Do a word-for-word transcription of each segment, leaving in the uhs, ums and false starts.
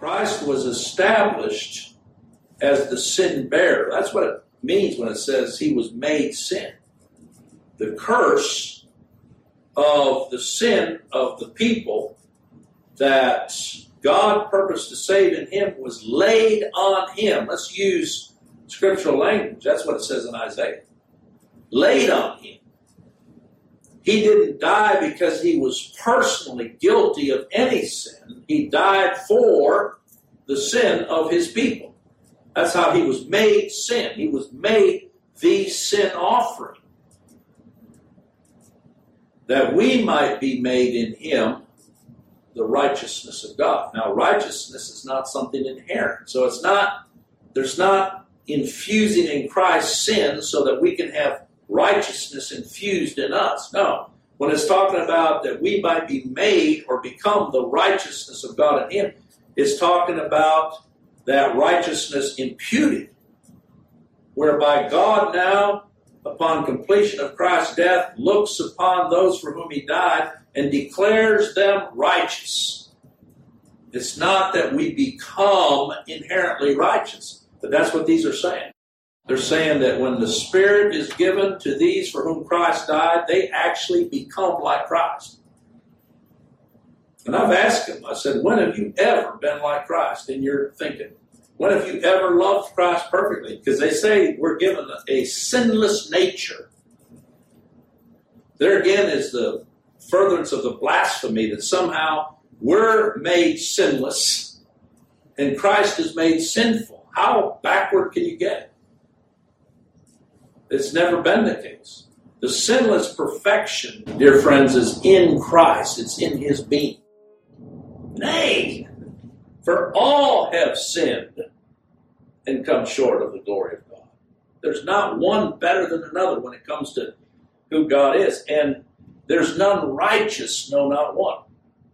Christ was established as the sin bearer. That's what it means when it says he was made sin. The curse of the sin of the people that God purposed to save in him was laid on him. Let's use scriptural language. That's what it says in Isaiah. Laid on him. He didn't die because he was personally guilty of any sin. He died for the sin of his people. That's how he was made sin. He was made the sin offering. That we might be made in him the righteousness of God. Now, righteousness is not something inherent. So it's not, there's not infusing in Christ sin so that we can have righteousness infused in us. No. When it's talking about that we might be made or become the righteousness of God in him, it's talking about that righteousness imputed, whereby God now, upon completion of Christ's death, looks upon those for whom he died and declares them righteous. It's not that we become inherently righteous, but that's what these are saying. They're saying that when the Spirit is given to these for whom Christ died, they actually become like Christ. And I've asked them, I said, when have you ever been like Christ in your thinking? When have you ever loved Christ perfectly? Because they say we're given a sinless nature. There again is the furtherance of the blasphemy that somehow we're made sinless and Christ is made sinful. How backward can you get? It's never been the case. The sinless perfection, dear friends, is in Christ. It's in his being. Nay, for all have sinned and come short of the glory of God. There's not one better than another when it comes to who God is. And there's none righteous, no, not one.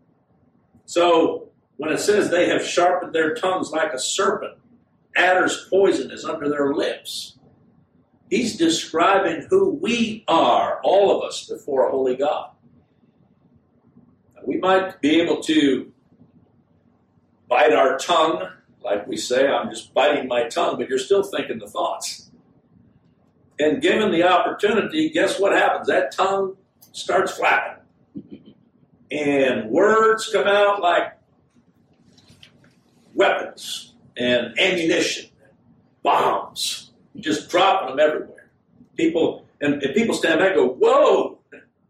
So when it says they have sharpened their tongues like a serpent, adder's poison is under their lips. He's describing who we are, all of us, before a holy God. We might be able to bite our tongue, like we say, I'm just biting my tongue, but you're still thinking the thoughts. And given the opportunity, guess what happens? That tongue starts flapping. And words come out like weapons and ammunition, bombs. Just dropping them everywhere. People and, and people stand back and go, whoa!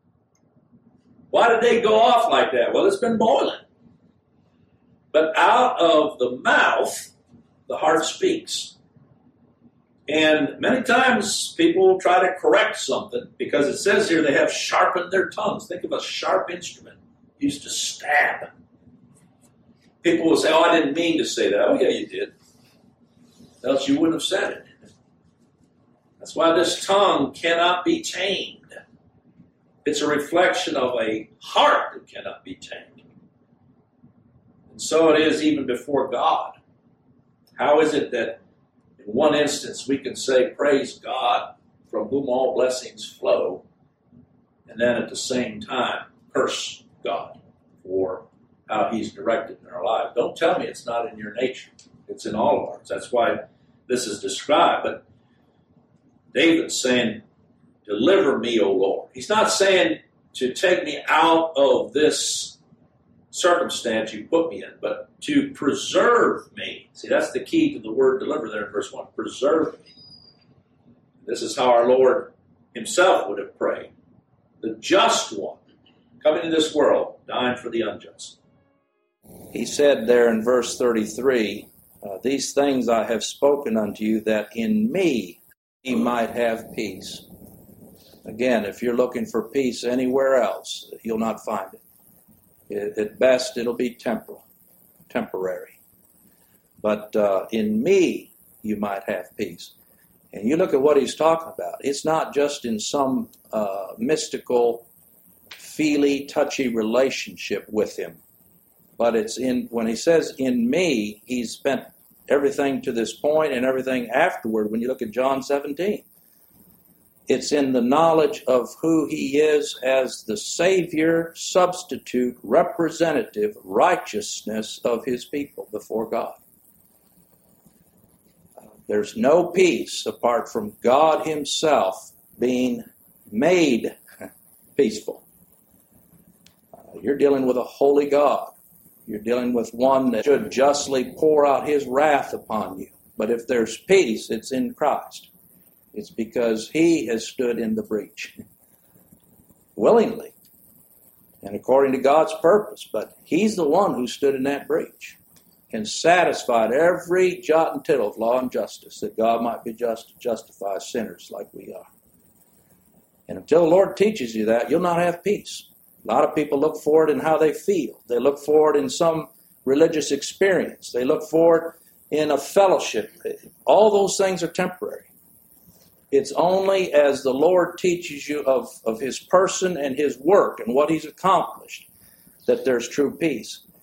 Why did they go off like that? Well, it's been boiling. But out of the mouth, the heart speaks. And many times people try to correct something because it says here they have sharpened their tongues. Think of a sharp instrument used to stab. People will say, oh, I didn't mean to say that. Oh, yeah, you did. Else you wouldn't have said it. That's why this tongue cannot be tamed. It's a reflection of a heart that cannot be tamed. And so it is even before God. How is it that in one instance we can say, praise God, from whom all blessings flow, and then at the same time curse God for how he's directed in our lives? Don't tell me it's not in your nature. It's in all of ours. That's why this is described. But David's saying, deliver me, O Lord. He's not saying to take me out of this circumstance you put me in, but to preserve me. See, that's the key to the word deliver there in verse one. Preserve me. This is how our Lord himself would have prayed. The just one coming into this world, dying for the unjust. He said there in verse thirty-three, uh, these things I have spoken unto you, that in me he might have peace. Again, if you're looking for peace anywhere else, you'll not find it. At best, it'll be temporal, temporary. But uh, in me, you might have peace. And you look at what he's talking about. It's not just in some uh, mystical, feely, touchy relationship with him. But it's in, when he says in me, he's spent everything to this point and everything afterward when you look at John seventeen. It's in the knowledge of who he is as the Savior, substitute, representative, righteousness of his people before God. There's no peace apart from God himself being made peaceful. Uh, you're dealing with a holy God. You're dealing with one that should justly pour out his wrath upon you. But if there's peace, it's in Christ. It's because he has stood in the breach willingly and according to God's purpose. But he's the one who stood in that breach and satisfied every jot and tittle of law and justice, that God might be just to justify sinners like we are. And until the Lord teaches you that, you'll not have peace. A lot of people look for it in how they feel. They look for it in some religious experience. They look for it in a fellowship. All those things are temporary. It's only as the Lord teaches you of, of his person and his work and what he's accomplished that there's true peace.